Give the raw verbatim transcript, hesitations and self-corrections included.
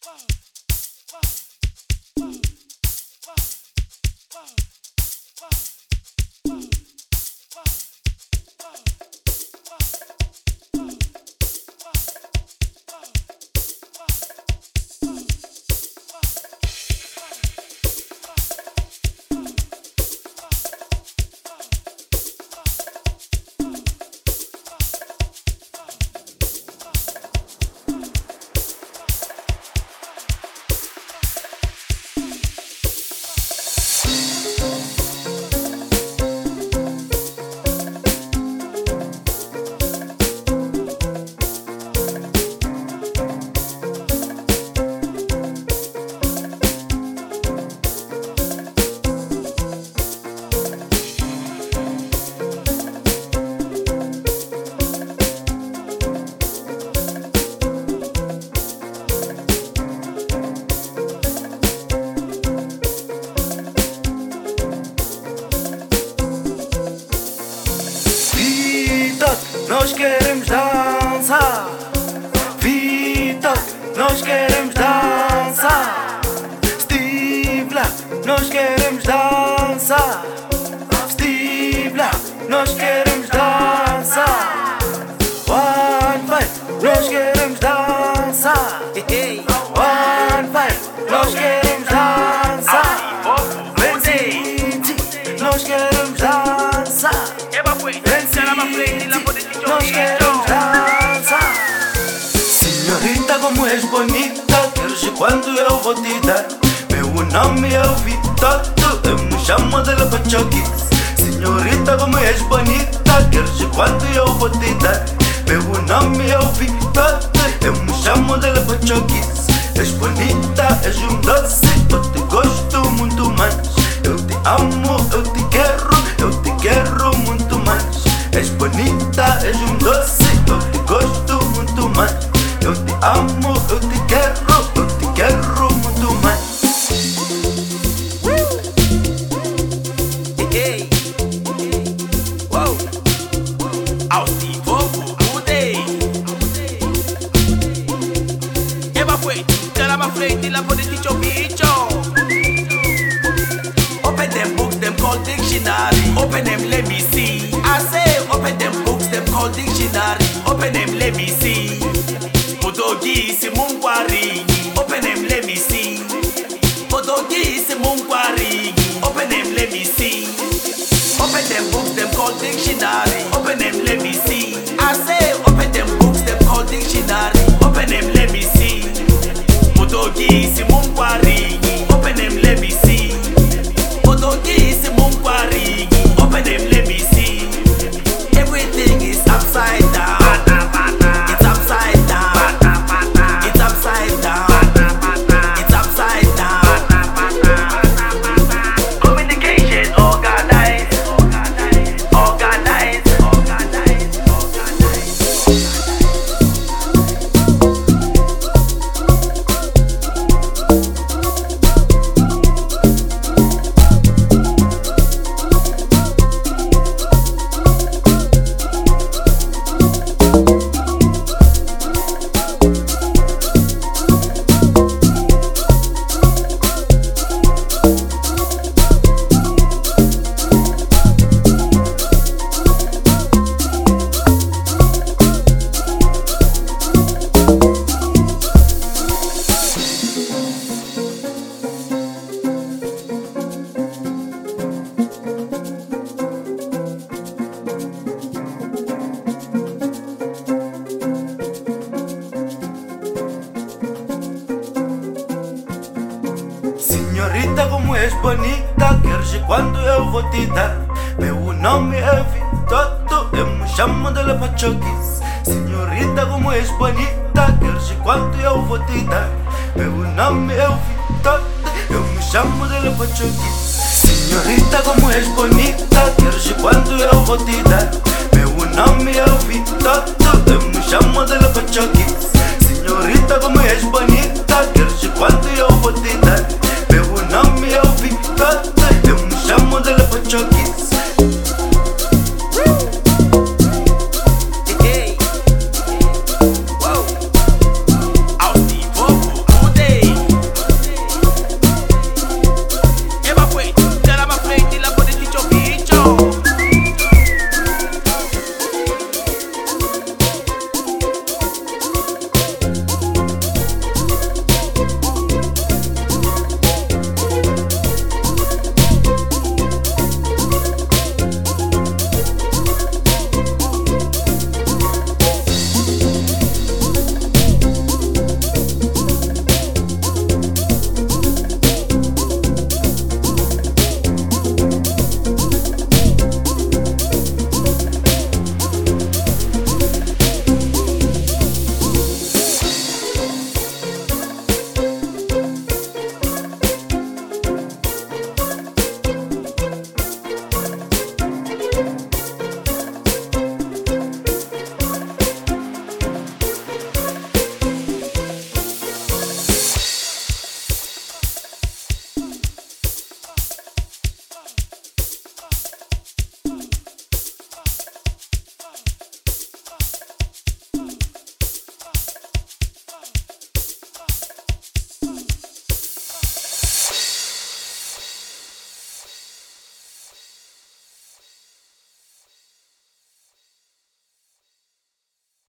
Nós queremos dançar, Vitor, nós queremos dançar, Steve Black, nós queremos dançar, Steve Black, nós queremos dançar, One Five, nós queremos dançar, One Five, nós queremos dançar, Venti, nós queremos dançar. Nós queremos dançar. Senhorita, como és bonita, queres quando eu vou te dar. Meu nome é o Vitor, eu me chamo de La Pachoquis. Senhorita, como és bonita, queres quando eu vou te dar. Meu nome é o Vitor, eu me chamo de La Pachoquis. És bonita, és um doce, eu te gosto muito mais. Eu te amo, eu te quero, eu te quero muito mais. És bonita, és um doce, eu te gosto muito mais. Eu te amo, eu te quero, eu te quero muito mais. Hey, wow, ao vivo mudei. Eva foi, tell my friend, la pode teach your bicho. Open them books, them called dictionary. Open them, let me see. I say, open them books, them called dictionary. Open them, let me see. Podogi Mungwari. Open them, let me see. Podogi Mungwari. Open them, let me see. Open them books, them called dictionary. Open them, let me see. I say, open them books, them called dictionary. Open them, let me see. Podogi Mungwari. Open them, let me see. Podogi Mungwari. Open them, let me see. Everything is upside down. It's upside down. It's upside down. It's upside down. Communication organized. Organized. Organized. Senhorita, como és bonita, queres quando eu vou te dar. Meu nome é Vitor, eu me chamo de La Pachoquis. Senhorita, como és bonita, queres quando eu vou te dar. Meu nome é Vitor, eu me chamo de La Pachoquis. Senhorita, como és bonita, queres quando eu vou te dar. Meu nome é Vitor, eu me chamo de La Pachoquis. Senhorita, como és bonita,